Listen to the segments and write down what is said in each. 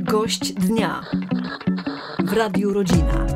Gość dnia w Radiu Rodzina.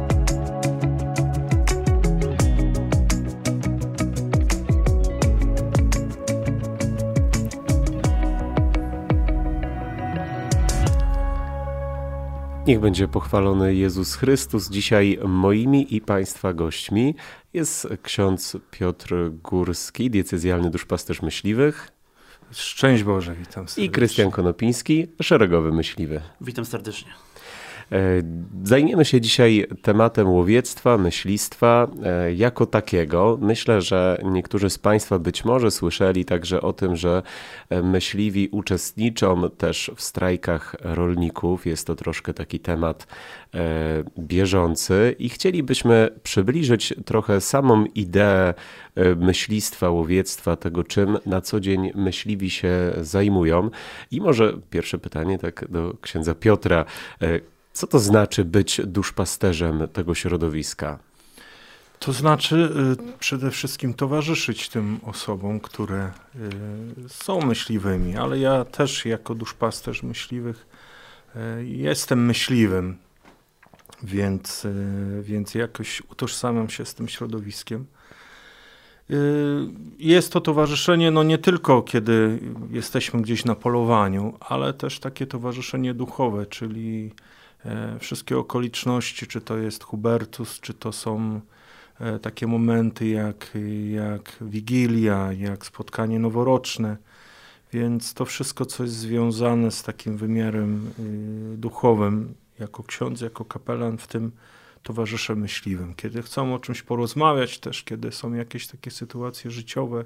Niech będzie pochwalony Jezus Chrystus. Dzisiaj moimi i Państwa gośćmi jest ksiądz Piotr Górski, diecezjalny duszpasterz myśliwych. Szczęść Boże, witam serdecznie. I Krystian Konopiński, szeregowy myśliwy. Witam serdecznie. Zajmiemy się dzisiaj tematem łowiectwa, myślistwa jako takiego. Myślę, że niektórzy z Państwa być może słyszeli także o tym, że myśliwi uczestniczą też w strajkach rolników. Jest to troszkę taki temat bieżący i chcielibyśmy przybliżyć trochę samą ideę myślistwa, łowiectwa, tego czym na co dzień myśliwi się zajmują. I może pierwsze pytanie tak do księdza Piotra. Co to znaczy być duszpasterzem tego środowiska? To znaczy przede wszystkim towarzyszyć tym osobom, które są myśliwymi, ale ja też jako duszpasterz myśliwych jestem myśliwym, więc jakoś utożsamiam się z tym środowiskiem. Jest to towarzyszenie nie tylko kiedy jesteśmy gdzieś na polowaniu, ale też takie towarzyszenie duchowe, czyli wszystkie okoliczności, czy to jest Hubertus, czy to są takie momenty jak Wigilia, jak spotkanie noworoczne. Więc to wszystko, co jest związane z takim wymiarem duchowym, jako ksiądz, jako kapelan, w tym towarzyszę myśliwym. Kiedy chcą o czymś porozmawiać też, kiedy są jakieś takie sytuacje życiowe,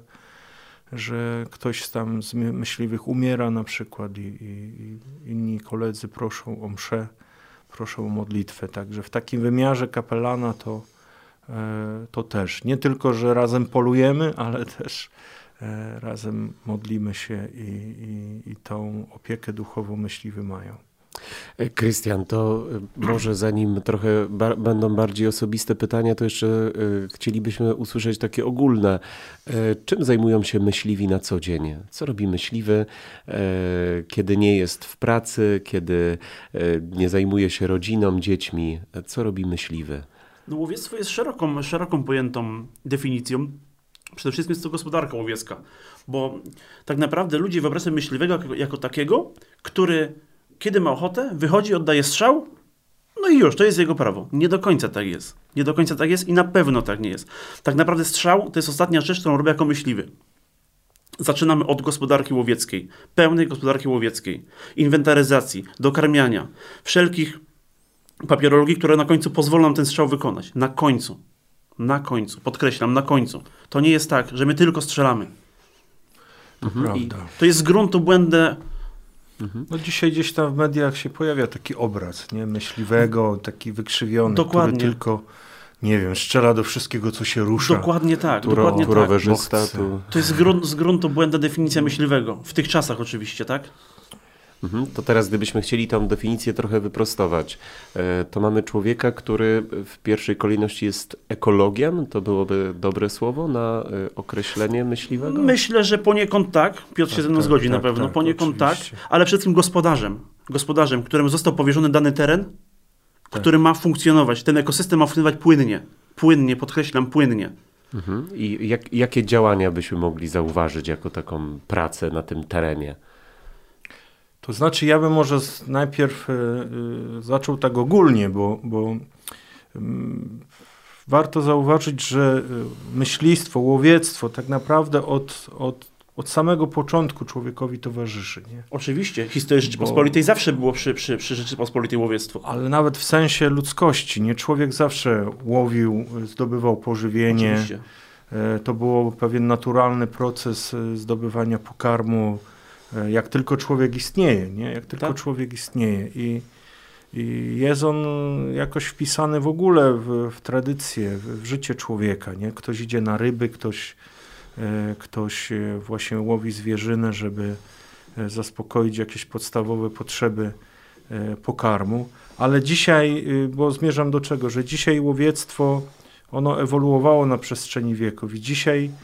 że ktoś tam z myśliwych umiera na przykład i inni koledzy proszą o mszę, proszą o modlitwę. Także w takim wymiarze kapelana to też. Nie tylko, że razem polujemy, ale też razem modlimy się i tą opiekę duchową myśliwi mają. Krystian, to może zanim trochę będą bardziej osobiste pytania, to jeszcze chcielibyśmy usłyszeć takie ogólne. Czym zajmują się myśliwi na co dzień? Co robi myśliwy, kiedy nie jest w pracy, kiedy nie zajmuje się rodziną, dziećmi? Co robi myśliwy? No, łowiectwo jest szeroką pojętą definicją. Przede wszystkim jest to gospodarka łowiecka, bo tak naprawdę ludzie wyobrażają sobie myśliwego jako takiego, który kiedy ma ochotę, wychodzi, oddaje strzał, no i już, to jest jego prawo. Nie do końca tak jest. Nie do końca tak jest i na pewno tak nie jest. Tak naprawdę strzał to jest ostatnia rzecz, którą robię jako myśliwy. Zaczynamy od gospodarki łowieckiej, pełnej gospodarki łowieckiej, inwentaryzacji, dokarmiania, wszelkich papierologii, które na końcu pozwolą nam ten strzał wykonać. Na końcu, podkreślam, na końcu. To nie jest tak, że my tylko strzelamy. Prawda. To jest z gruntu błędne. No dzisiaj gdzieś tam w mediach się pojawia taki obraz, nie? Myśliwego, taki wykrzywiony, Dokładnie. który tylko, nie wiem, strzela do wszystkiego, co się rusza. Dokładnie tak. Tu rowerzysta. To jest z gruntu błędna definicja myśliwego. W tych czasach oczywiście, tak? To teraz gdybyśmy chcieli tą definicję trochę wyprostować, to mamy człowieka, który w pierwszej kolejności jest ekologiem. To byłoby dobre słowo na określenie myśliwego? Myślę, że poniekąd tak. Piotr się ze mną zgodzi na pewno. Poniekąd oczywiście. tak, ale przede wszystkim gospodarzem, któremu został powierzony dany teren, który ma funkcjonować. Ten ekosystem ma funkcjonować płynnie. Płynnie, podkreślam, płynnie. I jakie działania byśmy mogli zauważyć jako taką pracę na tym terenie? To znaczy ja bym może najpierw zaczął tak ogólnie, bo warto zauważyć, że myślistwo, łowiectwo tak naprawdę od samego początku człowiekowi towarzyszy. Nie? Oczywiście, historia Rzeczypospolitej zawsze było przy Rzeczypospolitej łowiectwo. Ale nawet w sensie ludzkości, nie? Człowiek zawsze łowił, zdobywał pożywienie. Oczywiście. To był pewien naturalny proces zdobywania pokarmu, jak tylko człowiek istnieje, nie? Jak tylko człowiek istnieje i jest on jakoś wpisany w ogóle w tradycję, w życie człowieka, nie? Ktoś idzie na ryby, ktoś właśnie łowi zwierzynę, żeby zaspokoić jakieś podstawowe potrzeby pokarmu, ale dzisiaj, bo zmierzam do czego, że dzisiaj łowiectwo, ono ewoluowało na przestrzeni wieków i dzisiaj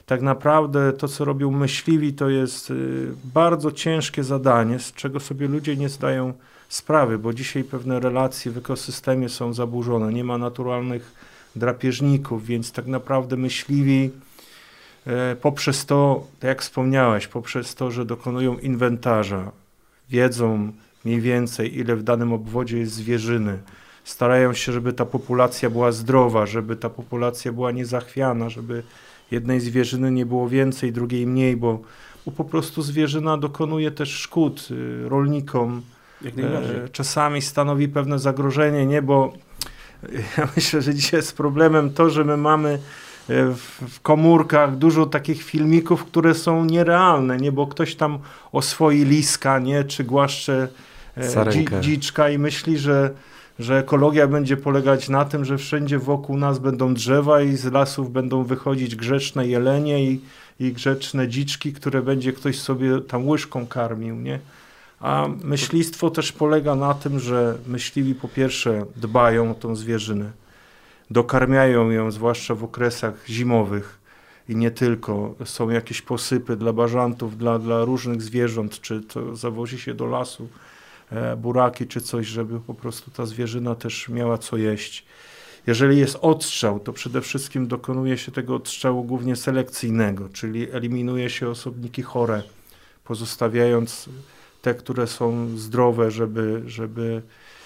tak naprawdę to, co robią myśliwi, to jest bardzo ciężkie zadanie, z czego sobie ludzie nie zdają sprawy, bo dzisiaj pewne relacje w ekosystemie są zaburzone, nie ma naturalnych drapieżników, więc tak naprawdę myśliwi poprzez to, tak jak wspomniałeś, poprzez to, że dokonują inwentarza, wiedzą mniej więcej, ile w danym obwodzie jest zwierzyny, starają się, żeby ta populacja była zdrowa, żeby ta populacja była niezachwiana, żeby jednej zwierzyny nie było więcej, drugiej mniej, bo po prostu zwierzyna dokonuje też szkód rolnikom. Czasami stanowi pewne zagrożenie, nie? Bo ja myślę, że dzisiaj jest problemem to, że my mamy w komórkach dużo takich filmików, które są nierealne, nie? Bo ktoś tam oswoi liska, nie? Czy głaszcze dziczka i myśli, że ekologia będzie polegać na tym, że wszędzie wokół nas będą drzewa i z lasów będą wychodzić grzeczne jelenie i grzeczne dziczki, które będzie ktoś sobie tam łyżką karmił, nie? A myślistwo też polega na tym, że myśliwi po pierwsze dbają o tą zwierzynę, dokarmiają ją, zwłaszcza w okresach zimowych i nie tylko. Są jakieś posypy dla bażantów, dla różnych zwierząt, czy to zawozi się do lasu buraki czy coś, żeby po prostu ta zwierzyna też miała co jeść. Jeżeli jest odstrzał, to przede wszystkim dokonuje się tego odstrzału głównie selekcyjnego, czyli eliminuje się osobniki chore, pozostawiając te, które są zdrowe, żeby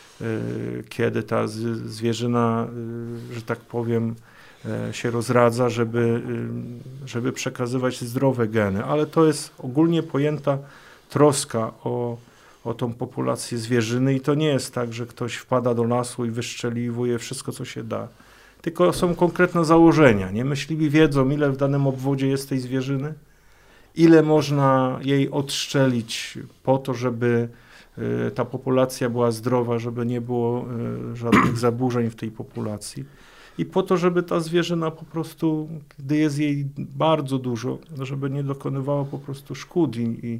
kiedy ta zwierzyna, że tak powiem, się rozradza, żeby przekazywać zdrowe geny. Ale to jest ogólnie pojęta troska o tą populację zwierzyny i to nie jest tak, że ktoś wpada do lasu i wyszczeliwuje wszystko, co się da. Tylko są konkretne założenia. Nie? Myśliwi wiedzą, ile w danym obwodzie jest tej zwierzyny, ile można jej odstrzelić po to, żeby ta populacja była zdrowa, żeby nie było żadnych zaburzeń w tej populacji. I po to, żeby ta zwierzyna po prostu, gdy jest jej bardzo dużo, żeby nie dokonywała po prostu szkód i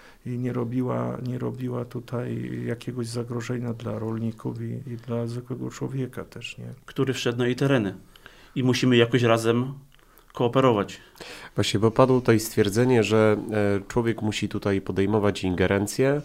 nie robiła tutaj jakiegoś zagrożenia dla rolników i dla zwykłego człowieka też, nie? Który wszedł na jej tereny i musimy jakoś razem kooperować. Właśnie, bo padło tutaj stwierdzenie, że człowiek musi tutaj podejmować ingerencję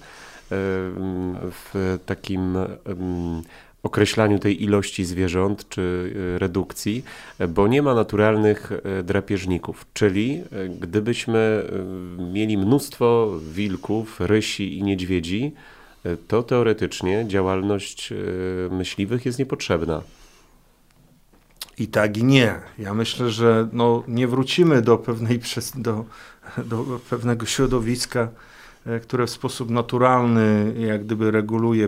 w takim określaniu tej ilości zwierząt czy redukcji, bo nie ma naturalnych drapieżników. Czyli gdybyśmy mieli mnóstwo wilków, rysi i niedźwiedzi, to teoretycznie działalność myśliwych jest niepotrzebna. I tak i nie. Ja myślę, że nie wrócimy do pewnego środowiska, które w sposób naturalny jak gdyby reguluje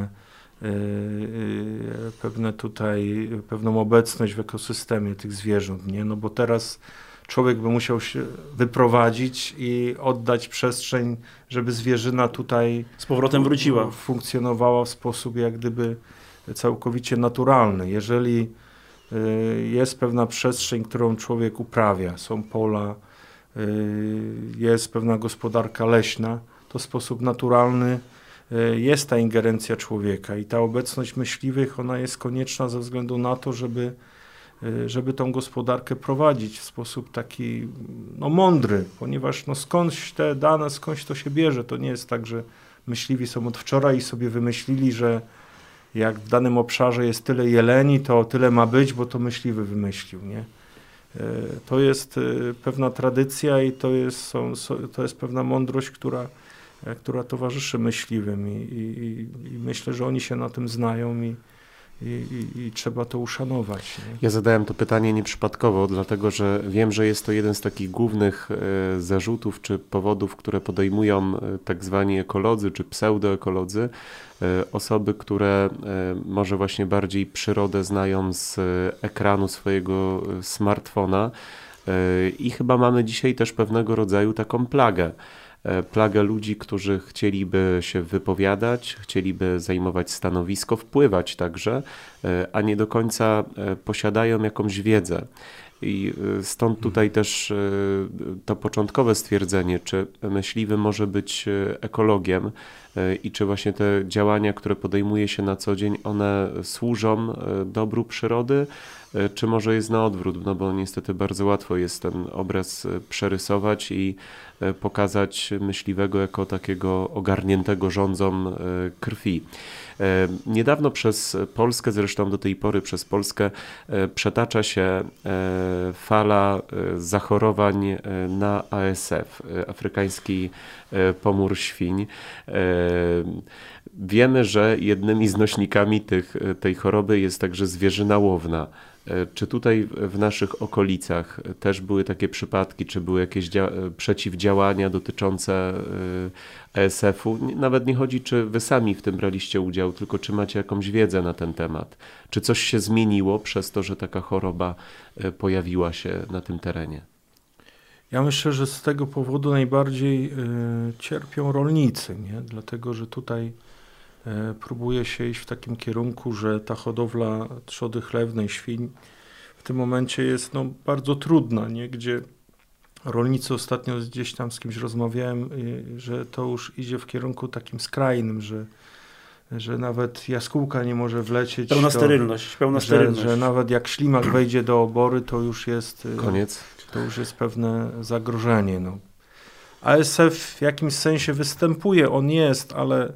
pewną obecność w ekosystemie tych zwierząt, nie? No bo teraz człowiek by musiał się wyprowadzić i oddać przestrzeń, żeby zwierzyna tutaj z powrotem wróciła. Funkcjonowała w sposób jak gdyby całkowicie naturalny. Jeżeli jest pewna przestrzeń, którą człowiek uprawia, są pola, jest pewna gospodarka leśna, to w sposób naturalny jest ta ingerencja człowieka i ta obecność myśliwych, ona jest konieczna ze względu na to, żeby tą gospodarkę prowadzić w sposób taki mądry, ponieważ skądś te dane, skądś to się bierze. To nie jest tak, że myśliwi są od wczoraj i sobie wymyślili, że jak w danym obszarze jest tyle jeleni, to tyle ma być, bo to myśliwy wymyślił, nie? To jest pewna tradycja i to jest pewna mądrość, która towarzyszy myśliwym i myślę, że oni się na tym znają i trzeba to uszanować. Nie? Ja zadałem to pytanie nieprzypadkowo, dlatego że wiem, że jest to jeden z takich głównych zarzutów czy powodów, które podejmują tak zwani ekolodzy czy pseudoekolodzy, osoby, które może właśnie bardziej przyrodę znają z ekranu swojego smartfona i chyba mamy dzisiaj też pewnego rodzaju taką plagę ludzi, którzy chcieliby się wypowiadać, chcieliby zajmować stanowisko, wpływać także, a nie do końca posiadają jakąś wiedzę. I stąd tutaj też to początkowe stwierdzenie, czy myśliwy może być ekologiem, i czy właśnie te działania, które podejmuje się na co dzień, one służą dobru przyrody, czy może jest na odwrót, no bo niestety bardzo łatwo jest ten obraz przerysować i pokazać myśliwego jako takiego ogarniętego rządzą krwi. Niedawno przez Polskę, zresztą do tej pory przez Polskę przetacza się fala zachorowań na ASF, afrykański pomór świń. Wiemy, że jednymi z nośnikami tej choroby jest także zwierzyna łowna. Czy tutaj w naszych okolicach też były takie przypadki, czy były jakieś przeciwdziałania dotyczące ASF-u? Nawet nie chodzi, czy wy sami w tym braliście udział, tylko czy macie jakąś wiedzę na ten temat? Czy coś się zmieniło przez to, że taka choroba pojawiła się na tym terenie? Ja myślę, że z tego powodu najbardziej cierpią rolnicy, nie? Dlatego, że tutaj próbuje się iść w takim kierunku, że ta hodowla trzody chlewnej, świń w tym momencie jest bardzo trudna, nie? Gdzie rolnicy, ostatnio gdzieś tam z kimś rozmawiałem, że to już idzie w kierunku takim skrajnym, że nawet jaskółka nie może wlecieć. Pełna sterylność. Że nawet jak ślimak wejdzie do obory, to już jest koniec. To już jest pewne zagrożenie. No. ASF w jakimś sensie występuje, on jest, ale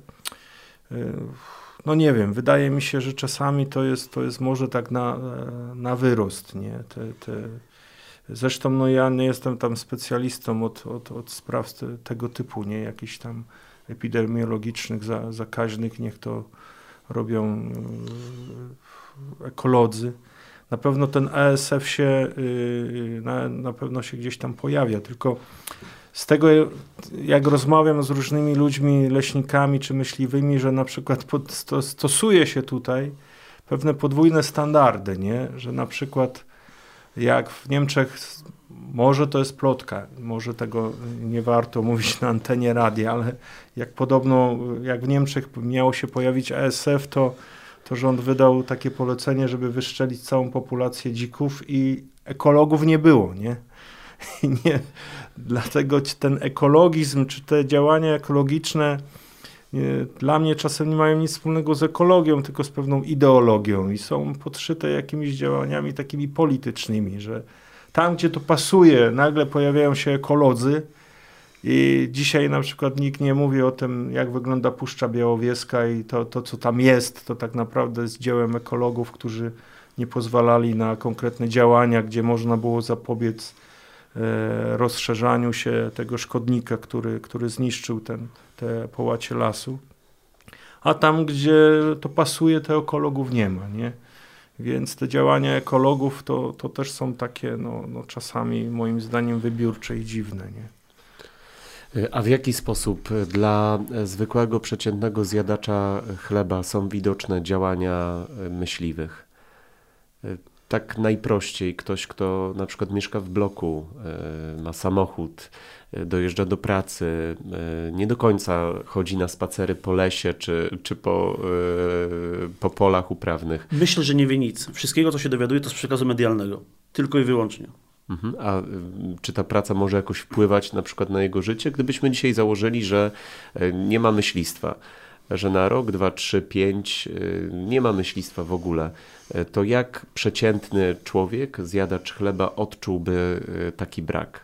no nie wiem, wydaje mi się, że czasami to jest może tak na wyrost, nie? Zresztą ja nie jestem tam specjalistą od spraw tego typu, nie? Jakichś tam epidemiologicznych, zakaźnych, niech to robią ekolodzy. Na pewno ten ASF na pewno się gdzieś tam pojawia, tylko z tego, jak rozmawiam z różnymi ludźmi, leśnikami czy myśliwymi, że na przykład stosuje się tutaj pewne podwójne standardy, nie? Że na przykład jak w Niemczech, może to jest plotka, może tego nie warto mówić na antenie radia, ale jak w Niemczech miało się pojawić ASF, to rząd wydał takie polecenie, żeby wyszczelić całą populację dzików i ekologów nie było, nie? Dlatego ten ekologizm, czy te działania ekologiczne dla mnie czasem nie mają nic wspólnego z ekologią, tylko z pewną ideologią i są podszyte jakimiś działaniami takimi politycznymi, że tam, gdzie to pasuje, nagle pojawiają się ekolodzy i dzisiaj na przykład nikt nie mówi o tym, jak wygląda Puszcza Białowieska i to co tam jest, to tak naprawdę jest dziełem ekologów, którzy nie pozwalali na konkretne działania, gdzie można było zapobiec rozszerzaniu się tego szkodnika, który zniszczył te połacie lasu. A tam, gdzie to pasuje, to ekologów nie ma, nie? Więc te działania ekologów to też są takie czasami moim zdaniem wybiórcze i dziwne, nie? A w jaki sposób dla zwykłego, przeciętnego zjadacza chleba są widoczne działania myśliwych? Tak najprościej, ktoś, kto na przykład mieszka w bloku, ma samochód, dojeżdża do pracy, nie do końca chodzi na spacery po lesie czy po polach uprawnych. Myślę, że nie wie nic. Wszystkiego, co się dowiaduje, to z przekazu medialnego. Tylko i wyłącznie. A czy ta praca może jakoś wpływać na przykład na jego życie? Gdybyśmy dzisiaj założyli, że nie ma myślistwa, że na rok, 2, 3, 5 nie ma myślistwa w ogóle, to jak przeciętny człowiek, zjadacz chleba odczułby taki brak?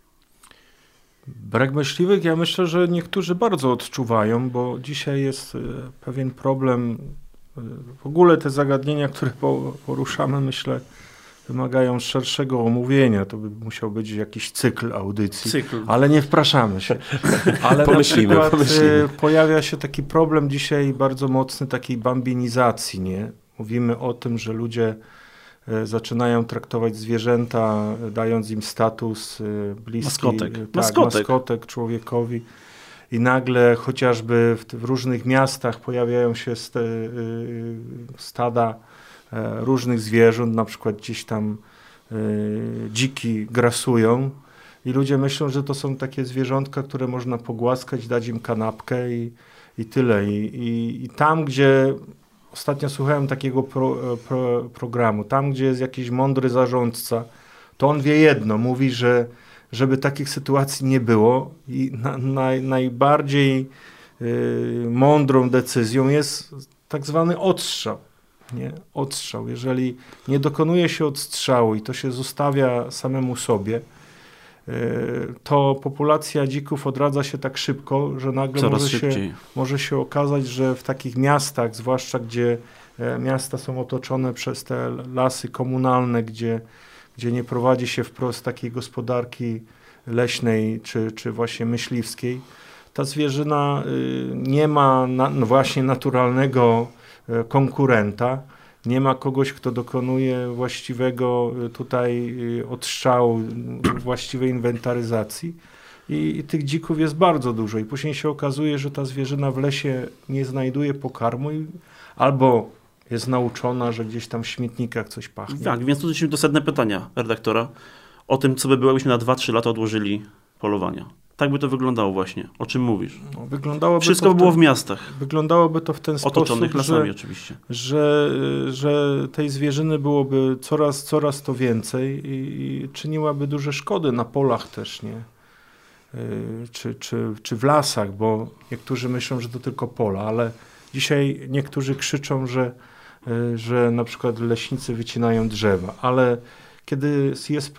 Brak myśliwych, ja myślę, że niektórzy bardzo odczuwają, bo dzisiaj jest pewien problem. W ogóle te zagadnienia, które poruszamy, myślę, wymagają szerszego omówienia. To by musiał być jakiś cykl audycji, ale nie wpraszamy się. Ale pomyślimy. Pojawia się taki problem dzisiaj bardzo mocny takiej bambinizacji, nie? Mówimy o tym, że ludzie zaczynają traktować zwierzęta, dając im status bliski, maskotek człowiekowi. I nagle chociażby w różnych miastach pojawiają się stada różnych zwierząt, na przykład gdzieś tam dziki grasują i ludzie myślą, że to są takie zwierzątka, które można pogłaskać, dać im kanapkę i tyle. I tam, gdzie ostatnio słuchałem takiego programu, tam, gdzie jest jakiś mądry zarządca, to on wie jedno, mówi, że żeby takich sytuacji nie było i najbardziej mądrą decyzją jest tak zwany odstrzał. Nie? Odstrzał. Jeżeli nie dokonuje się odstrzału i to się zostawia samemu sobie, to populacja dzików odradza się tak szybko, że nagle może się okazać, że w takich miastach, zwłaszcza gdzie miasta są otoczone przez te lasy komunalne, gdzie nie prowadzi się wprost takiej gospodarki leśnej czy właśnie myśliwskiej, ta zwierzyna nie ma właśnie naturalnego konkurenta, nie ma kogoś, kto dokonuje właściwego tutaj odstrzału, właściwej inwentaryzacji i tych dzików jest bardzo dużo i później się okazuje, że ta zwierzyna w lesie nie znajduje pokarmu albo jest nauczona, że gdzieś tam w śmietnikach coś pachnie. Tak, więc tu doszliśmy do sedne pytania redaktora o tym, co by było, jakbyśmy na 2-3 lata odłożyli polowania. Tak by to wyglądało właśnie. O czym mówisz? No, wszystko by było w miastach. Wyglądało to w ten sposób, otoczonych lasami oczywiście. Że tej zwierzyny byłoby coraz to więcej i czyniłaby duże szkody na polach też, nie? Czy w lasach, bo niektórzy myślą, że to tylko pola, ale dzisiaj niektórzy krzyczą, że na przykład leśnicy wycinają drzewa, ale kiedy jest...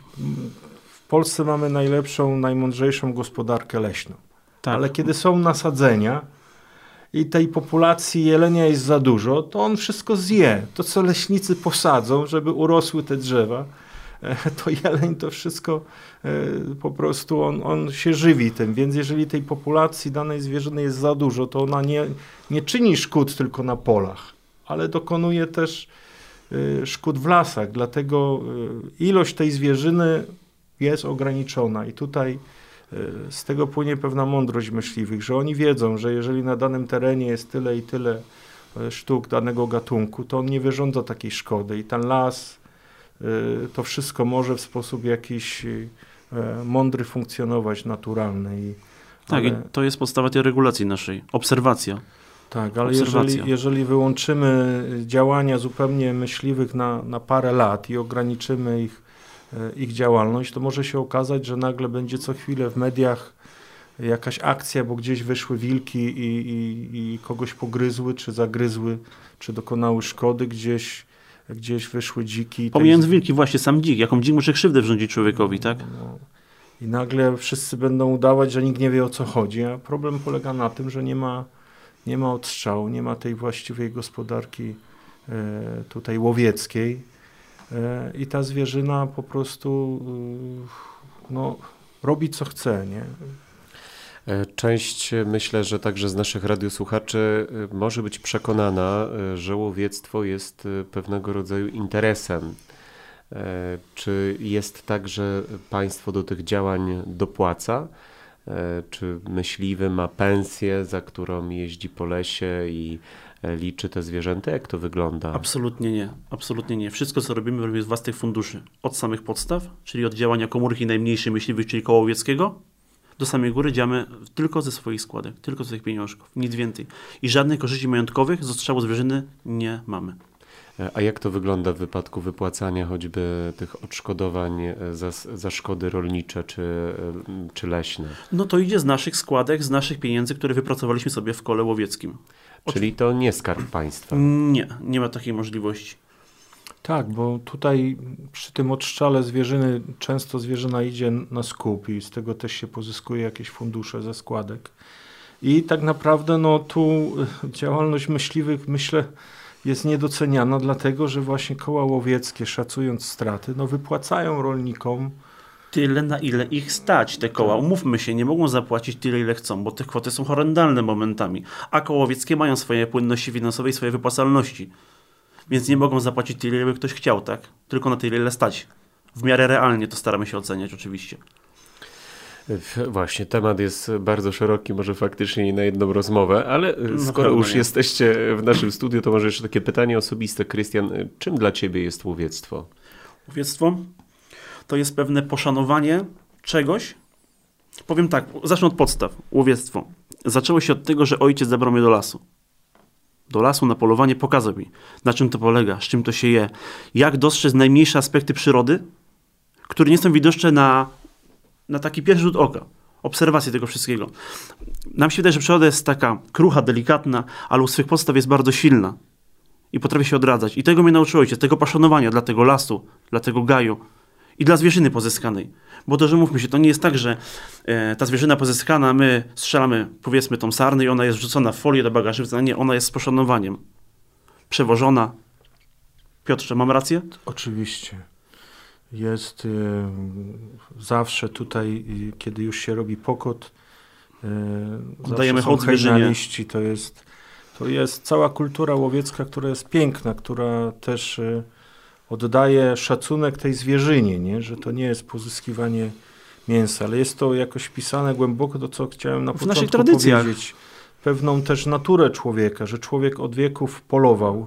W Polsce mamy najlepszą, najmądrzejszą gospodarkę leśną. Tak. Ale kiedy są nasadzenia i tej populacji jelenia jest za dużo, to on wszystko zje. To, co leśnicy posadzą, żeby urosły te drzewa, to jeleń to wszystko po prostu on się żywi tym. Więc jeżeli tej populacji danej zwierzyny jest za dużo, to ona nie czyni szkód tylko na polach, ale dokonuje też szkód w lasach. Dlatego ilość tej zwierzyny jest ograniczona i tutaj z tego płynie pewna mądrość myśliwych, że oni wiedzą, że jeżeli na danym terenie jest tyle i tyle sztuk danego gatunku, to on nie wyrządza takiej szkody i ten las, to wszystko może w sposób jakiś mądry funkcjonować, naturalny. Tak, i to jest podstawa tej regulacji naszej, obserwacja. Tak, ale jeżeli wyłączymy działania zupełnie myśliwych na parę lat i ograniczymy ich działalność, to może się okazać, że nagle będzie co chwilę w mediach jakaś akcja, bo gdzieś wyszły wilki i kogoś pogryzły, czy zagryzły, czy dokonały szkody, gdzieś wyszły dziki. Pomijając wilki, właśnie sam dzik. Jaką dzik może krzywdę wyrządzić człowiekowi, tak? No. I nagle wszyscy będą udawać, że nikt nie wie, o co chodzi, a problem polega na tym, że nie ma odstrzału, nie ma tej właściwej gospodarki tutaj łowieckiej. I ta zwierzyna po prostu robi co chce, nie? Część, myślę, że także z naszych radiosłuchaczy może być przekonana, że łowiectwo jest pewnego rodzaju interesem. Czy jest tak, że państwo do tych działań dopłaca? Czy myśliwy ma pensję, za którą jeździ po lesie i liczy te zwierzęta? Jak to wygląda? Absolutnie nie. Absolutnie nie. Wszystko, co robimy z własnych funduszy. Od samych podstaw, czyli od działania komórki najmniejszej myśliwych, czyli koła łowieckiego, do samej góry działamy tylko ze swoich składek, tylko ze swoich pieniążków, nic więcej. I żadnych korzyści majątkowych z odstrzału zwierzyny nie mamy. A jak to wygląda w wypadku wypłacania choćby tych odszkodowań za szkody rolnicze czy leśne? No to idzie z naszych składek, z naszych pieniędzy, które wypracowaliśmy sobie w kole łowieckim. Czyli to nie Skarb Państwa? Nie ma takiej możliwości. Tak, bo tutaj przy tym odstrzale zwierzyny często zwierzyna idzie na skup i z tego też się pozyskuje jakieś fundusze ze składek. I tak naprawdę tu działalność myśliwych, myślę, jest niedoceniana, dlatego że właśnie koła łowieckie, szacując straty, wypłacają rolnikom tyle, na ile ich stać. Te koła, umówmy się, nie mogą zapłacić tyle, ile chcą, bo te kwoty są horrendalne momentami. A koła łowieckie mają swoje płynności finansowe i swoje wypłacalności. Więc nie mogą zapłacić tyle, ile by ktoś chciał, tak? Tylko na tyle, ile stać. W miarę realnie to staramy się oceniać oczywiście. Właśnie, temat jest bardzo szeroki, może faktycznie nie na jedną rozmowę, ale skoro już jesteście w naszym studiu, to może jeszcze takie pytanie osobiste. Krystian, czym dla ciebie jest łowiectwo? Łowiectwo to jest pewne poszanowanie czegoś. Powiem tak, zacznę od podstaw. Łowiectwo. Zaczęło się od tego, że ojciec zabrał mnie do lasu. Do lasu na polowanie, pokazał mi, na czym to polega, z czym to się je, jak dostrzec najmniejsze aspekty przyrody, które nie są widoczne na taki pierwszy rzut oka. obserwacji tego wszystkiego. Nam się wydaje, że przyroda jest taka krucha, delikatna, ale u swych podstaw jest bardzo silna i potrafi się odradzać. I tego mnie nauczył ojciec, tego poszanowania dla tego lasu, dla tego gaju i dla zwierzyny pozyskanej. Bo to, że mówmy się, to nie jest tak, że ta zwierzyna pozyskana, my strzelamy, powiedzmy, tą sarnę i ona jest wrzucona w folię do bagażywca. Nie, ona jest z poszanowaniem. Przewożona. Piotrze, mam rację? Oczywiście. Jest zawsze tutaj, kiedy już się robi pokot, Oddajemy zawsze hołd są zwierzynie. hejnaliści. To jest cała kultura łowiecka, która jest piękna, która też oddaje szacunek tej zwierzynie, nie? Że to nie jest pozyskiwanie mięsa, ale jest to jakoś wpisane głęboko, to co chciałem na naszych początku tradycjach. powiedzieć. Pewną też naturę człowieka, że człowiek od wieków polował,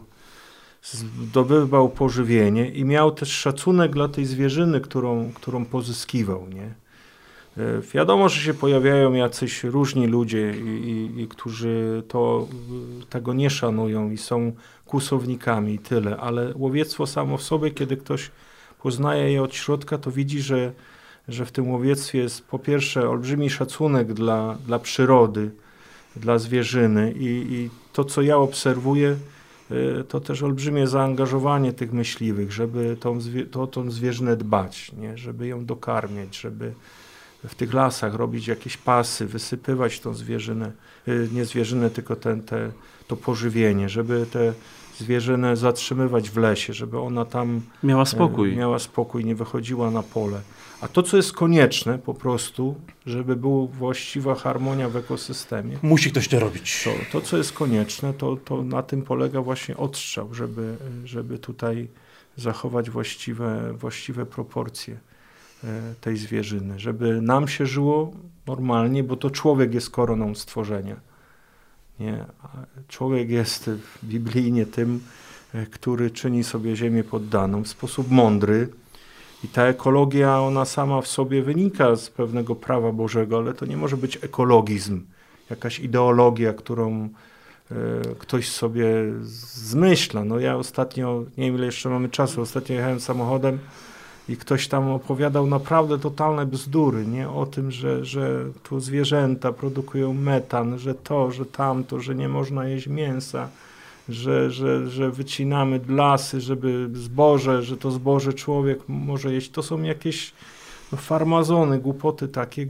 zdobywał pożywienie i miał też szacunek dla tej zwierzyny, którą pozyskiwał, nie? Wiadomo, że się pojawiają jacyś różni ludzie, którzy tego nie szanują i są kłusownikami i tyle, ale łowiectwo samo w sobie, kiedy ktoś poznaje je od środka, to widzi, że w tym łowiectwie jest po pierwsze olbrzymi szacunek dla przyrody, dla zwierzyny i to, co ja obserwuję, to też olbrzymie zaangażowanie tych myśliwych, żeby tą zwierzynę dbać, nie? Żeby ją dokarmiać, żeby w tych lasach robić jakieś pasy, wysypywać tą zwierzynę, nie zwierzynę, tylko to pożywienie, żeby tę zwierzynę zatrzymywać w lesie, żeby ona tam miała spokój, nie wychodziła na pole. A to, co jest konieczne po prostu, żeby była właściwa harmonia w ekosystemie. Musi ktoś to robić. To co jest konieczne, to na tym polega właśnie odstrzał, żeby tutaj zachować właściwe proporcje tej zwierzyny, żeby nam się żyło normalnie, bo to człowiek jest koroną stworzenia. Nie? Człowiek jest biblijnie tym, który czyni sobie ziemię poddaną w sposób mądry i ta ekologia, ona sama w sobie wynika z pewnego prawa Bożego, ale to nie może być ekologizm, jakaś ideologia, którą ktoś sobie zmyśla. No ja ostatnio, nie wiem ile jeszcze mamy czasu, ostatnio jechałem samochodem i ktoś tam opowiadał naprawdę totalne bzdury, nie? O tym, że tu zwierzęta produkują metan, że to, że tamto, że nie można jeść mięsa, że wycinamy lasy, żeby że to zboże człowiek może jeść. To są jakieś farmazony, głupoty takie,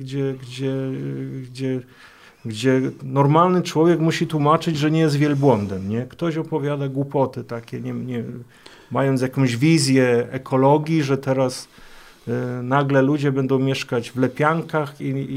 gdzie normalny człowiek musi tłumaczyć, że nie jest wielbłądem, nie? Ktoś opowiada głupoty takie, mając jakąś wizję ekologii, że teraz nagle ludzie będą mieszkać w lepiankach,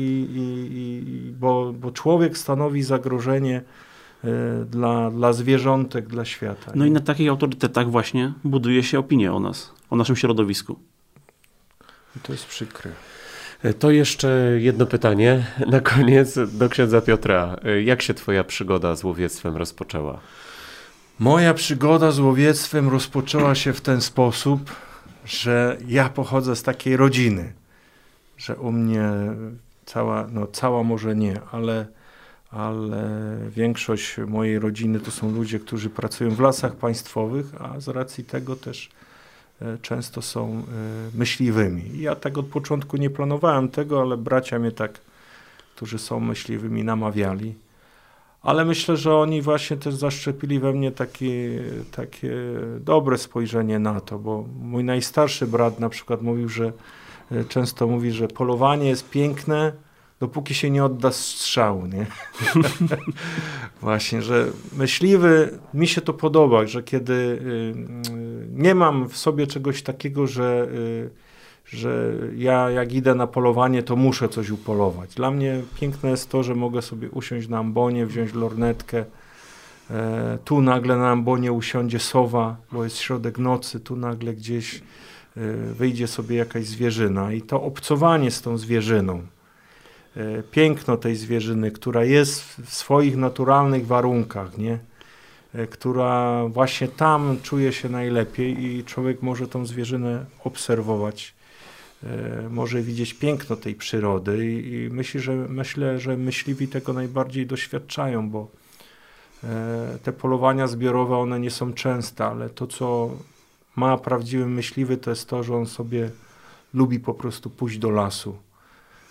bo człowiek stanowi zagrożenie dla zwierzątek, dla świata. No i na takich autorytetach właśnie buduje się opinia o nas, o naszym środowisku. I to jest przykre. To jeszcze jedno pytanie na koniec do księdza Piotra. Jak się twoja przygoda z łowiectwem rozpoczęła? Moja przygoda z łowiectwem rozpoczęła się w ten sposób, że ja pochodzę z takiej rodziny, że u mnie cała może nie, ale większość mojej rodziny to są ludzie, którzy pracują w lasach państwowych, a z racji tego też często są myśliwymi. I ja tak od początku nie planowałem tego, ale bracia mnie tak, którzy są myśliwymi, namawiali. Ale myślę, że oni właśnie też zaszczepili we mnie takie dobre spojrzenie na to, bo mój najstarszy brat na przykład często mówi, że polowanie jest piękne, dopóki się nie odda strzału, nie? Właśnie, że myśliwy, mi się to podoba, że kiedy nie mam w sobie czegoś takiego, że ja jak idę na polowanie, to muszę coś upolować. Dla mnie piękne jest to, że mogę sobie usiąść na ambonie, wziąć lornetkę. Tu nagle na ambonie usiądzie sowa, bo jest środek nocy, tu nagle gdzieś wyjdzie sobie jakaś zwierzyna i to obcowanie z tą zwierzyną, piękno tej zwierzyny, która jest w swoich naturalnych warunkach, nie? Która właśnie tam czuje się najlepiej i człowiek może tą zwierzynę obserwować, może widzieć piękno tej przyrody i myślę, że myśliwi tego najbardziej doświadczają, bo te polowania zbiorowe, one nie są częste, ale to, co ma prawdziwy myśliwy, to jest to, że on sobie lubi po prostu pójść do lasu.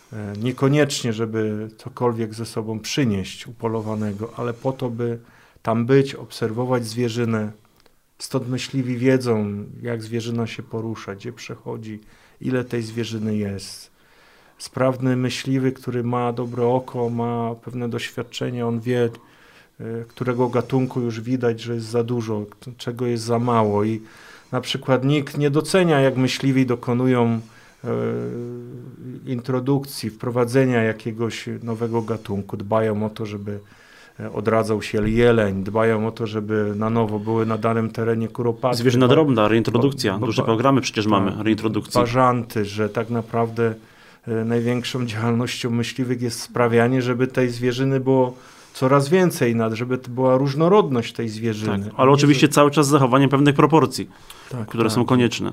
Niekoniecznie, żeby cokolwiek ze sobą przynieść upolowanego, ale po to, by tam być, obserwować zwierzynę. Stąd myśliwi wiedzą, jak zwierzyna się porusza, gdzie przechodzi, ile tej zwierzyny jest. Sprawny myśliwy, który ma dobre oko, ma pewne doświadczenie, on wie, którego gatunku już widać, że jest za dużo, czego jest za mało. I na przykład nikt nie docenia, jak myśliwi dokonują introdukcji, wprowadzenia jakiegoś nowego gatunku. Dbają o to, żeby odradzał się jeleń, dbają o to, żeby na nowo były na danym terenie kuropatwy. Zwierzyna drobna, reintrodukcja. Duże programy przecież mamy reintrodukcji. Bażanty, że tak naprawdę największą działalnością myśliwych jest sprawianie, żeby tej zwierzyny było coraz więcej, żeby była różnorodność tej zwierzyny. Tak, ale oczywiście cały czas z zachowaniem pewnych proporcji, które są konieczne.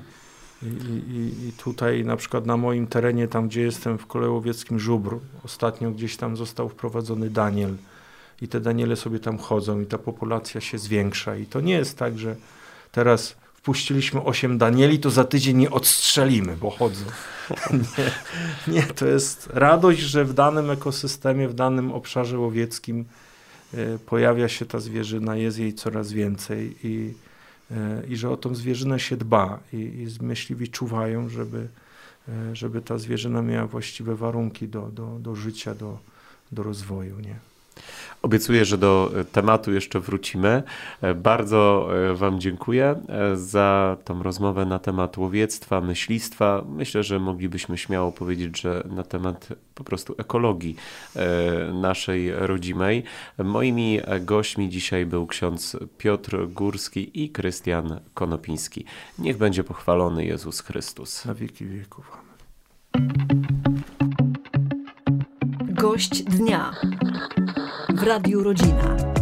I tutaj na przykład na moim terenie, tam gdzie jestem w Kole Łowieckim Żubr, ostatnio gdzieś tam został wprowadzony daniel i te daniele sobie tam chodzą i ta populacja się zwiększa i to nie jest tak, że teraz wpuściliśmy 8 danieli, to za tydzień nie odstrzelimy, bo chodzą. Nie, to jest radość, że w danym ekosystemie, w danym obszarze łowieckim pojawia się ta zwierzyna, jest jej coraz więcej i że o tą zwierzynę się dba i myśliwi czuwają, żeby ta zwierzyna miała właściwe warunki do życia, do rozwoju. Nie? Obiecuję, że do tematu jeszcze wrócimy. Bardzo wam dziękuję za tą rozmowę na temat łowiectwa, myślistwa. Myślę, że moglibyśmy śmiało powiedzieć, że na temat po prostu ekologii naszej rodzimej. Moimi gośćmi dzisiaj był ksiądz Piotr Górski i Krystian Konopiński. Niech będzie pochwalony Jezus Chrystus. Na wieki wieków. Gość dnia w Radiu Rodzina.